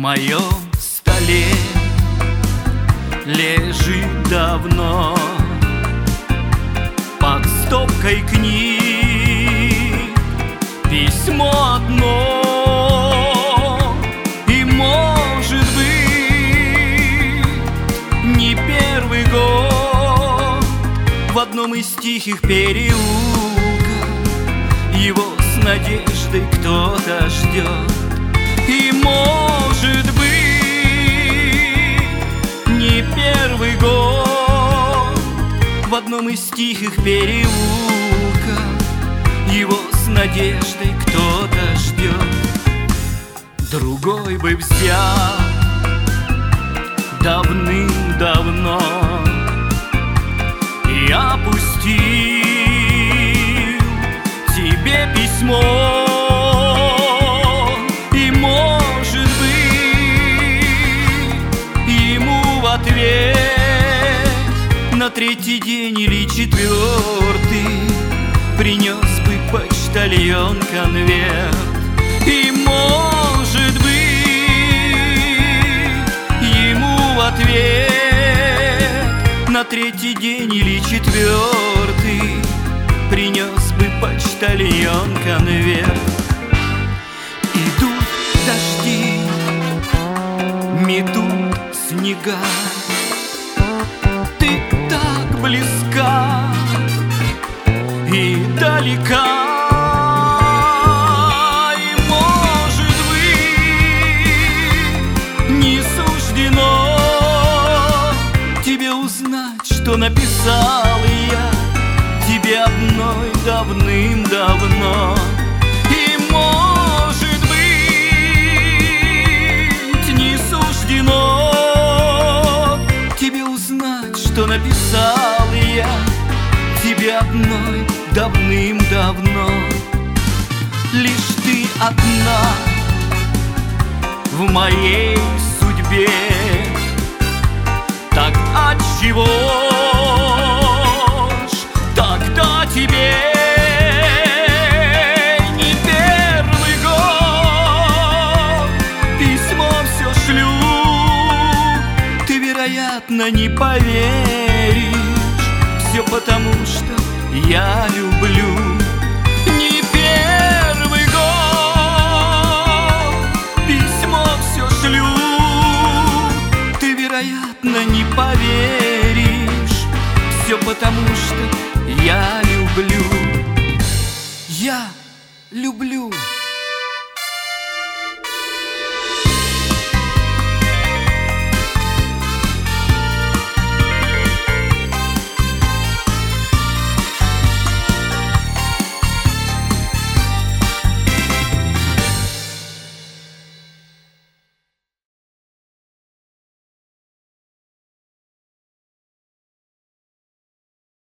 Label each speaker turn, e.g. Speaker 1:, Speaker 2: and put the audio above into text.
Speaker 1: моем столе лежит давно под стопкой книг письмо одно. И, может быть, не первый год в одном из тихих переулков его с надеждой кто-то ждет. И, может быть, не первый год в одном из тихих переулков его с надеждой кто-то ждет. Другой бы взял давным-давно и опустил тебе письмо. И, может быть, ему в ответ на третий день или четвертый принес бы почтальон конверт. И, может быть, ему в ответ на третий день или четвертый принес бы почтальон конверт. Идут дожди, метут снега, ты так близка и далека. И, может быть, не суждено тебе узнать, что написал я тебе одной давным-давно. И, может быть, не суждено тебе узнать, что написал я тебе одной давным-давно. Лишь ты одна в моей судьбе, так отчего ж тогда тебе не первый год письмо все шлю? Ты, вероятно, не поверишь, все потому, что я люблю. Не первый год письмо все шлю. Ты, вероятно, не поверишь, все потому, что я люблю. Я люблю.